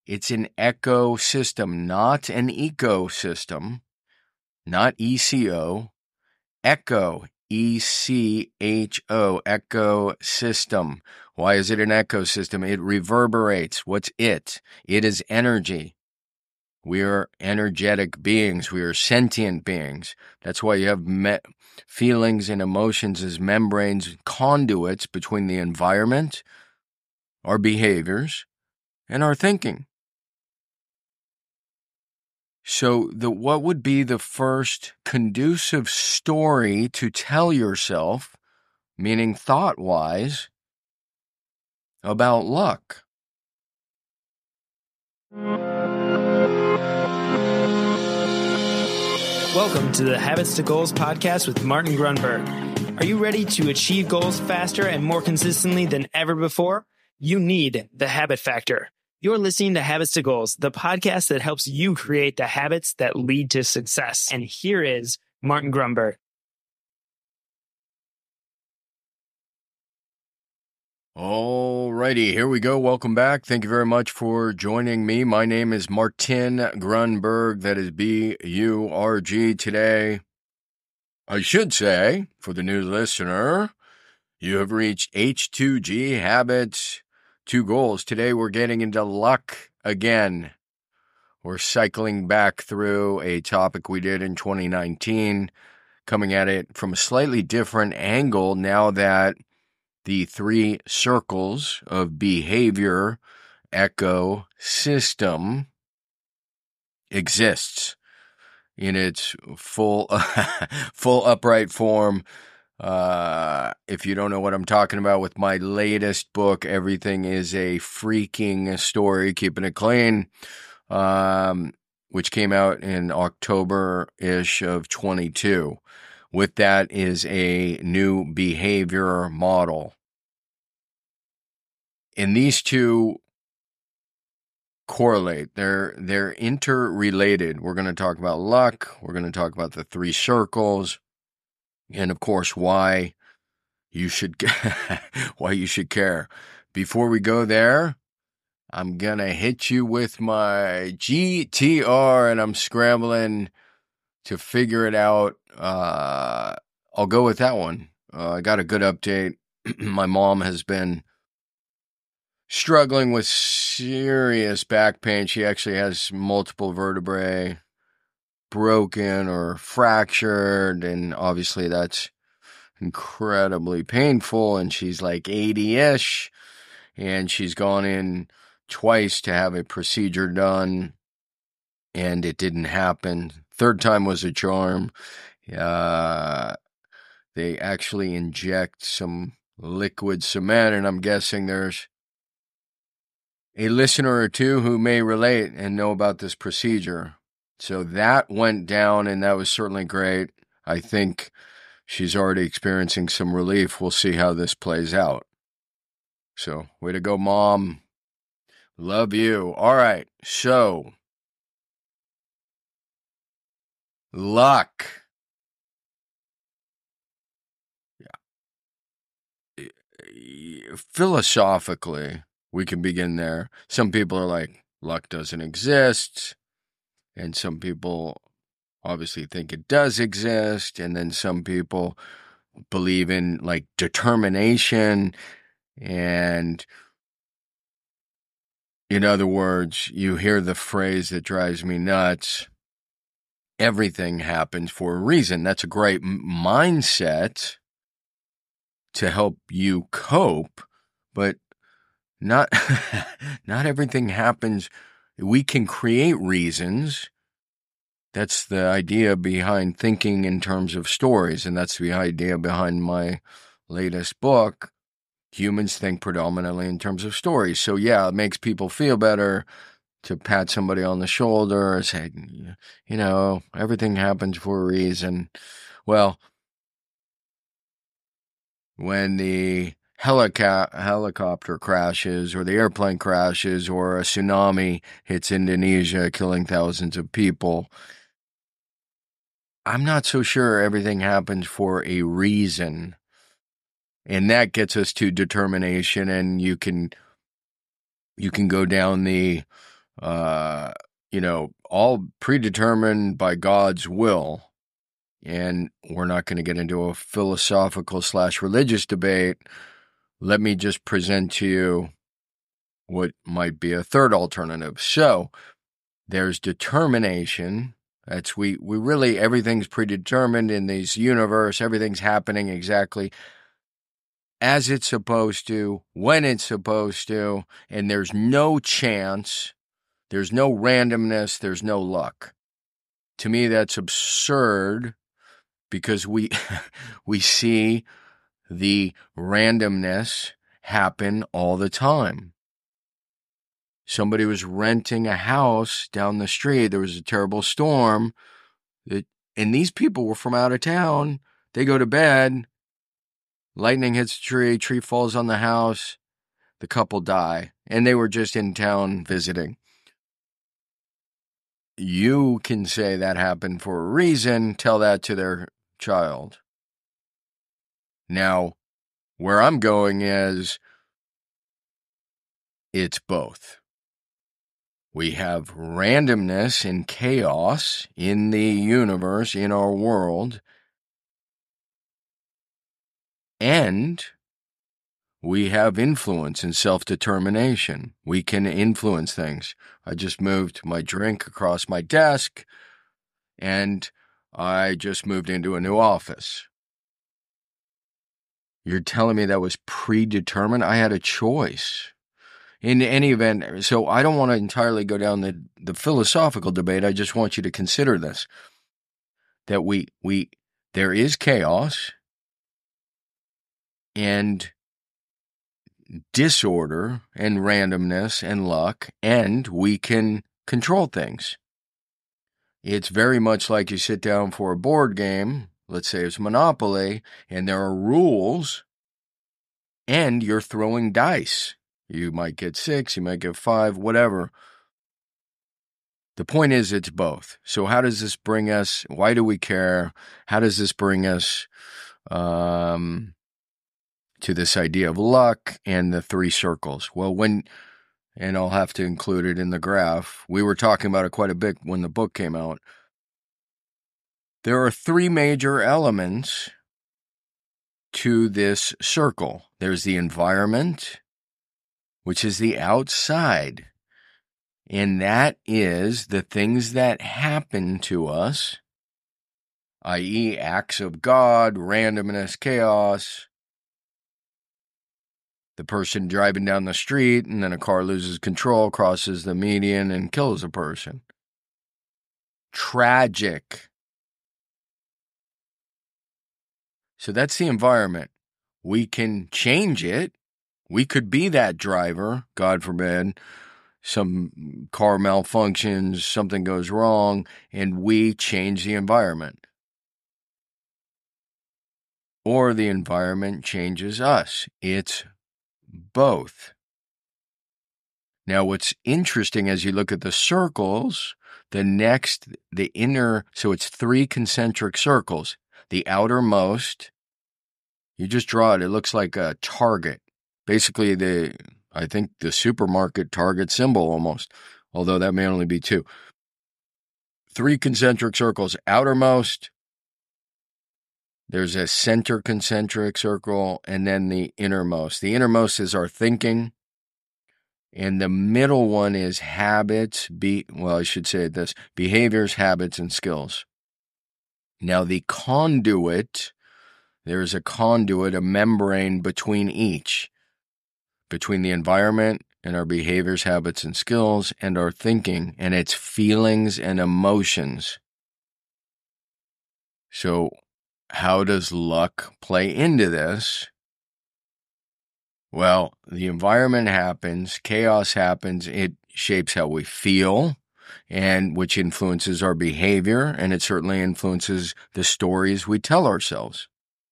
It's an ecosystem, not an ecosystem, not ECO. Echo, ECHO, ecosystem. Why is it an ecosystem? It reverberates. What's it? It is energy. We are energetic beings. We are sentient beings. That's why you have feelings and emotions as membranes, conduits between the environment, our behaviors, and our thinking. So what would be the first conducive story to tell yourself, meaning thought-wise, about luck? Welcome to the Habits to Goals podcast with Martin Grunberg. Are you ready to achieve goals faster and more consistently than ever before? You need the Habit Factor. You're listening to Habits to Goals, the podcast that helps you create the habits that lead to success. And here is Martin Grunberg. Alrighty, here we go. Welcome back. Thank you very much for joining me. My name is Martin Grunberg. That is B-U-R-G. Today, I should say, for the new listener, you have reached H2G, Habits to Goals. Today, we're getting into luck again. We're cycling back through a topic we did in 2019, coming at it from a slightly different angle now that the 3 circles of behavior ecosystem exists in its full upright form. If you don't know what I'm talking about with my latest book, Everything is a Freaking Story, Keeping It Clean, which came out in October-ish of 22. With that is a new behavior model. And these two correlate. They're interrelated. We're going to talk about luck. We're going to talk about the 3 circles. And of course, why you should care. Before we go there, I'm going to hit you with my GTR, and I'm scrambling to figure it out. I'll go with that one. I got a good update. My mom has been struggling with serious back pain. She actually has multiple vertebrae broken or fractured, and obviously that's incredibly painful. And she's like 80-ish, and she's gone in twice to have a procedure done, and it didn't happen. 3rd time was a charm. They actually inject some liquid cement, and I'm guessing there's a listener or two who may relate and know about this procedure. So that went down, and that was certainly great. I think she's already experiencing some relief. We'll see how this plays out. So, way to go, Mom. Love you. All right, so luck. Yeah. Philosophically, we can begin there. Some people are like, luck doesn't exist. And some people obviously think it does exist. And then some people believe in like determination. And in other words, you hear the phrase that drives me nuts: everything happens for a reason. That's a great mindset to help you cope, but not everything happens. We can create reasons. That's the idea behind thinking in terms of stories, and that's the idea behind my latest book. Humans think predominantly in terms of stories. So yeah, it makes people feel better to pat somebody on the shoulder and say, everything happens for a reason. Well, when the helicopter crashes or the airplane crashes or a tsunami hits Indonesia, killing thousands of people, I'm not so sure everything happens for a reason. And that gets us to determination, and you can go down the all predetermined by God's will. And we're not going to get into a philosophical/religious debate. Let me just present to you what might be a third alternative. So there's determination. That's we really, everything's predetermined in this universe. Everything's happening exactly as it's supposed to, when it's supposed to, and there's no chance, there's no randomness, there's no luck. To me, that's absurd, because we see the randomness happen all the time. Somebody was renting a house down the street. There was a terrible storm, and these people were from out of town. They go to bed. Lightning hits the tree falls on the house, the couple die, and they were just in town visiting. You can say that happened for a reason, tell that to their child. Now, where I'm going is, it's both. We have randomness and chaos in the universe, in our world, and we have influence and self-determination. We can influence things. I just moved my drink across my desk, and I just moved into a new office. You're telling me that was predetermined? I had a choice. In any event, so I don't want to entirely go down the philosophical debate. I just want you to consider this, that there is chaos and disorder and randomness and luck, and we can control things. It's very much like you sit down for a board game, let's say it's Monopoly, and there are rules, and you're throwing dice. You might get 6, you might get 5, whatever. The point is, it's both. So how does this bring us? Why do we care? How does this bring us to this idea of luck and the 3 circles? Well, and I'll have to include it in the graph. We were talking about it quite a bit when the book came out. There are 3 major elements to this circle. There's the environment, which is the outside. And that is the things that happen to us, i.e., acts of God, randomness, chaos. The person driving down the street, and then a car loses control, crosses the median, and kills a person. Tragic. So that's the environment. We can change it. We could be that driver, God forbid. Some car malfunctions, something goes wrong, and we change the environment. Or the environment changes us. It's both. Now, what's interesting as you look at the circles, the inner, so it's 3 concentric circles. The outermost, you just draw it. It looks like a target. Basically, I think the supermarket Target symbol almost, although that may only be 2. 3 concentric circles. Outermost, there's a center concentric circle, and then the innermost. The innermost is our thinking, and the middle one is habits, behaviors, habits, and skills. Now, the conduit, there's a conduit, a membrane between each. Between the environment and our behaviors, habits, and skills, and our thinking, and its feelings and emotions. So, how does luck play into this? Well, the environment happens, chaos happens, it shapes how we feel, and which influences our behavior, and it certainly influences the stories we tell ourselves.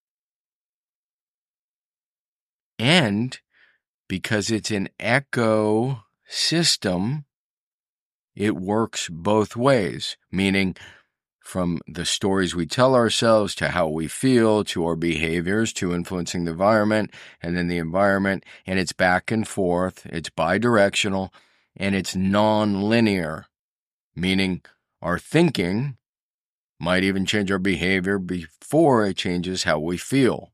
And because it's an echo system, it works both ways, meaning from the stories we tell ourselves to how we feel to our behaviors to influencing the environment and then the environment, and it's back and forth, it's bidirectional, and it's non-linear, meaning our thinking might even change our behavior before it changes how we feel.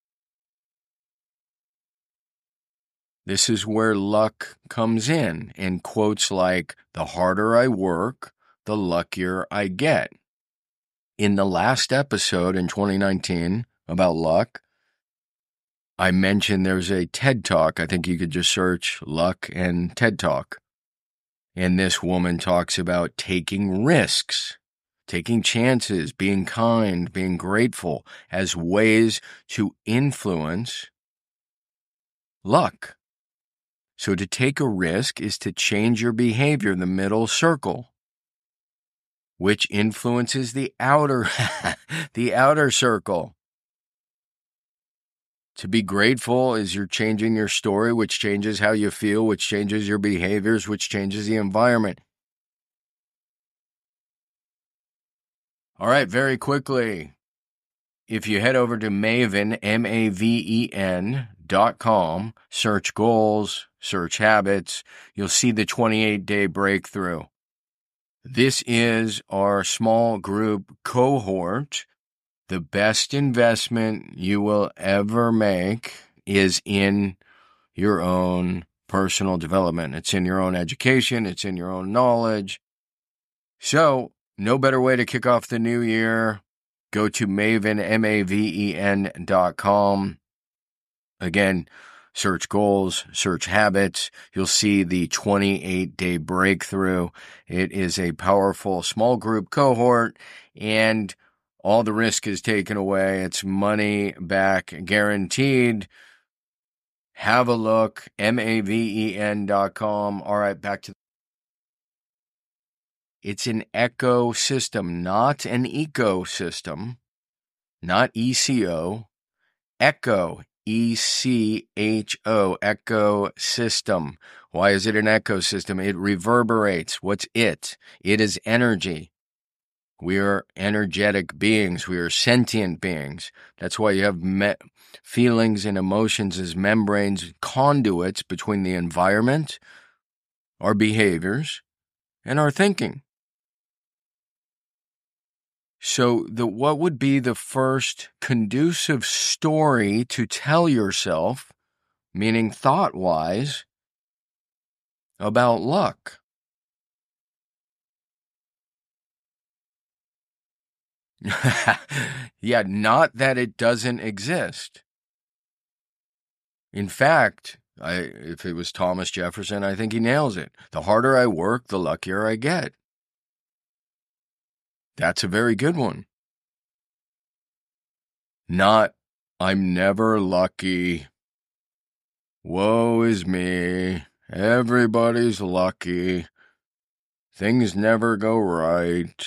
This is where luck comes in quotes like, "The harder I work, the luckier I get." In the last episode in 2019 about luck, I mentioned there's a TED Talk. I think you could just search luck and TED Talk. And this woman talks about taking risks, taking chances, being kind, being grateful as ways to influence luck. So to take a risk is to change your behavior, the middle circle, which influences the outer, the outer circle. To be grateful is you're changing your story, which changes how you feel, which changes your behaviors, which changes the environment. All right, very quickly, if you head over to Maven, MAVEN.com, search goals, search habits, you'll see the 28-day breakthrough. This is our small group cohort. The best investment you will ever make is in your own personal development. It's in your own education. It's in your own knowledge. So, no better way to kick off the new year. Go to Maven, MAVEN.com. Again, search goals, search habits. You'll see the 28-day breakthrough. It is a powerful small group cohort, and all the risk is taken away. It's money back guaranteed. Have a look, MAVEN.com. All right, back to it's an ecosystem, not an ecosystem, not ECO, echo, ECHO, ecosystem. Why is it an ecosystem? It reverberates. What's it? It is energy. We are energetic beings. We are sentient beings. That's why you have feelings and emotions as membranes, conduits between the environment, our behaviors, and our thinking. So what would be the first conducive story to tell yourself, meaning thought-wise, about luck? Yeah, not that it doesn't exist. In fact, if it was Thomas Jefferson, I think he nails it. The harder I work, the luckier I get. That's a very good one. Not, I'm never lucky. Woe is me. Everybody's lucky. Things never go right.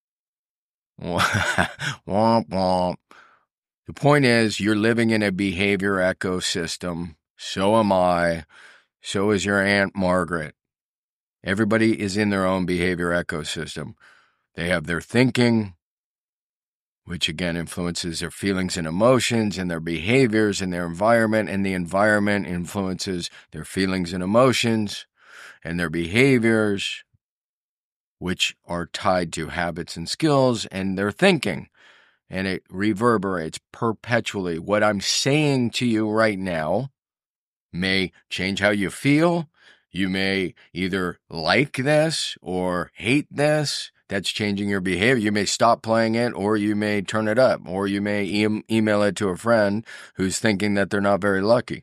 Womp womp. The point is, you're living in a behavior ecosystem. So am I. So is your Aunt Margaret. Everybody is in their own behavior ecosystem. They have their thinking, which again influences their feelings and emotions and their behaviors and their environment, and the environment influences their feelings and emotions and their behaviors, which are tied to habits and skills and their thinking. And it reverberates perpetually. What I'm saying to you right now may change how you feel. You may either like this or hate this. That's changing your behavior. You may stop playing it, or you may turn it up, or you may email it to a friend who's thinking that they're not very lucky.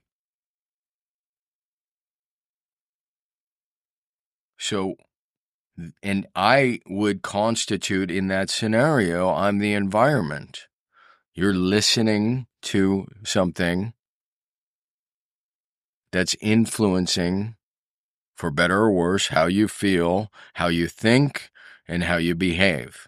So, and I would constitute in that scenario, I'm the environment. You're listening to something that's influencing, for better or worse, how you feel, how you think, and how you behave.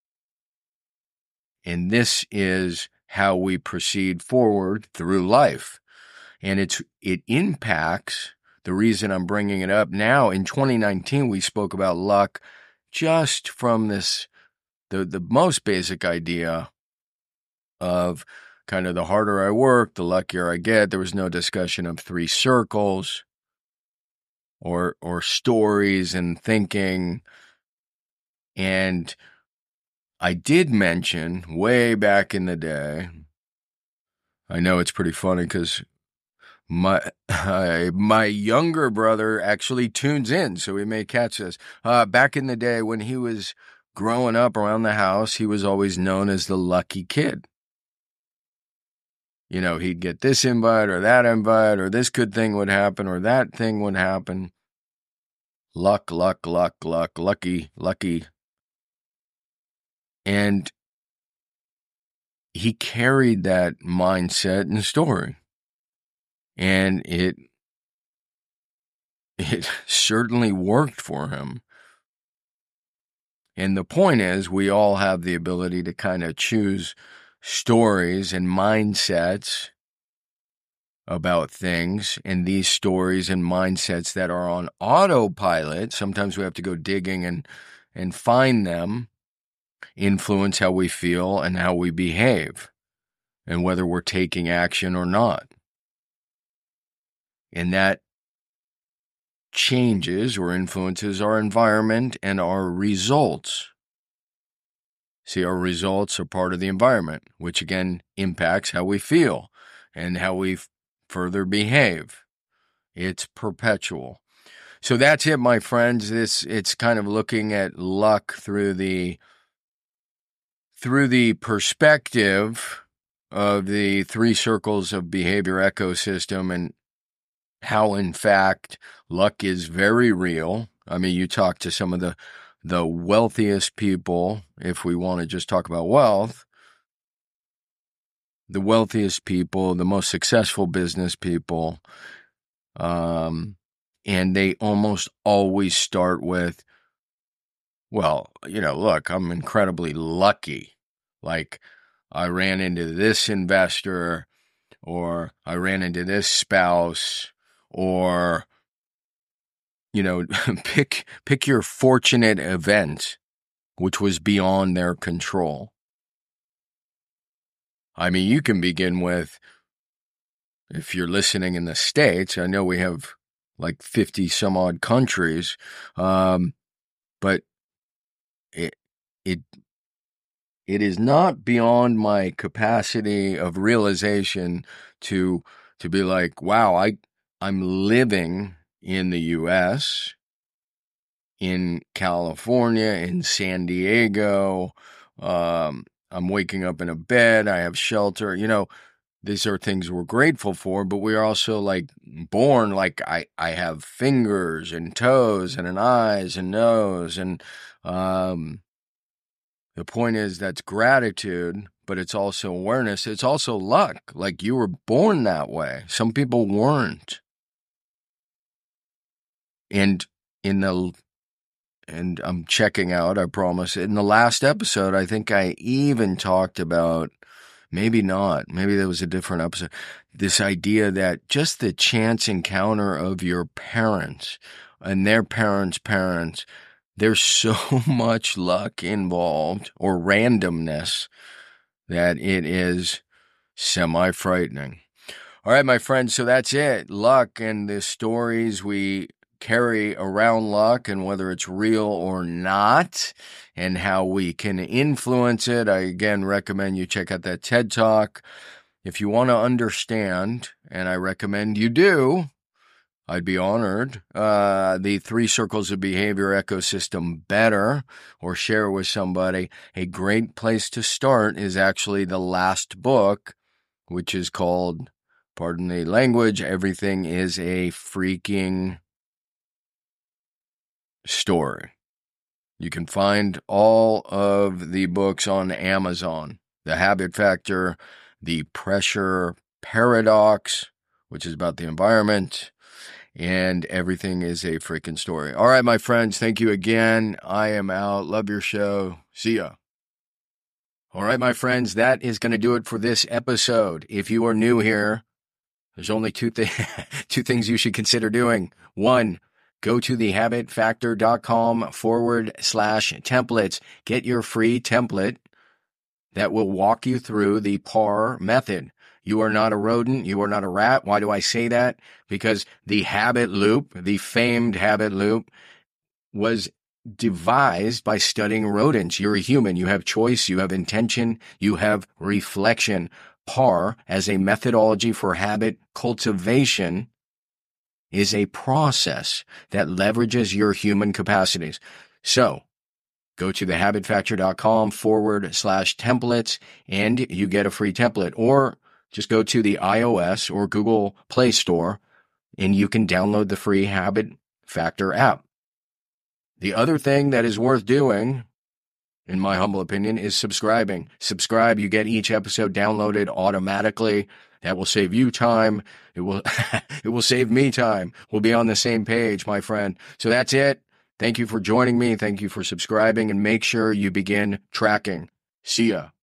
And this is how we proceed forward through life. And it impacts, the reason I'm bringing it up now, in 2019, we spoke about luck just from this, the most basic idea of kind of the harder I work, the luckier I get. There was no discussion of three circles. or stories and thinking. And I did mention way back in the day, I know it's pretty funny because my younger brother actually tunes in, so he may catch this. Back in the day when he was growing up around the house, he was always known as the lucky kid. You know, he'd get this invite or that invite, or this good thing would happen or that thing would happen. Luck, luck, luck, luck, lucky, lucky. And he carried that mindset and story. And it certainly worked for him. And the point is, we all have the ability to kind of choose stories and mindsets about things, and these stories and mindsets that are on autopilot, sometimes we have to go digging and find them, influence how we feel and how we behave, and whether we're taking action or not. And that changes or influences our environment and our results. See, our results are part of the environment, which again impacts how we feel and how we further behave. It's perpetual. So that's it, my friends. It's kind of looking at luck through the perspective of the 3 circles of behavior ecosystem, and how, in fact, luck is very real. I mean, you talk to some of the wealthiest people, if we want to just talk about wealth, the wealthiest people, the most successful business people, and they almost always start with, well, look, I'm incredibly lucky. Like, I ran into this investor, or I ran into this spouse, or, pick your fortunate event, which was beyond their control. I mean, you can begin with, if you're listening in the States, I know we have like 50 some odd countries, but it is not beyond my capacity of realization to be like, wow, I'm living in the U.S., in California, in San Diego. I'm waking up in a bed. I have shelter. These are things we're grateful for, but we're also like born, like I have fingers and toes and an eyes and nose. And the point is, that's gratitude, but it's also awareness. It's also luck. Like, you were born that way. Some people weren't. And I'm checking out, I promise. In the last episode, I think I even talked about, maybe not, maybe there was a different episode, this idea that just the chance encounter of your parents and their parents, there's so much luck involved, or randomness, that it is semi-frightening. All right, my friends, so that's it. Luck and the stories we carry around luck, and whether it's real or not, and how we can influence it. I again recommend you check out that TED Talk if you want to understand, and I recommend you do. I'd be honored. The 3 circles of behavior ecosystem better, or share it with somebody. A great place to start is actually the last book, which is called, pardon the language, Everything is a Freaking Story. You can find all of the books on Amazon. The Habit Factor, The Pressure Paradox, which is about the environment, and Everything is a Freaking Story. All right, my friends, thank you again. I am out. Love your show. See ya. All right, my friends, that is going to do it for this episode. If you are new here, there's only two things you should consider doing. 1, go to thehabitfactor.com/templates. Get your free template that will walk you through the PAR method. You are not a rodent. You are not a rat. Why do I say that? Because the habit loop, the famed habit loop, was devised by studying rodents. You're a human. You have choice. You have intention. You have reflection. PAR, as a methodology for habit cultivation, is a process that leverages your human capacities. So, go to thehabitfactor.com/templates and you get a free template. Or just go to the iOS or Google Play Store and you can download the free Habit Factor app. The other thing that is worth doing, in my humble opinion, is subscribing. Subscribe, you get each episode downloaded automatically. That will save you time. It will save me time. We'll be on the same page, my friend. So that's it. Thank you for joining me. Thank you for subscribing, and make sure you begin tracking. See ya.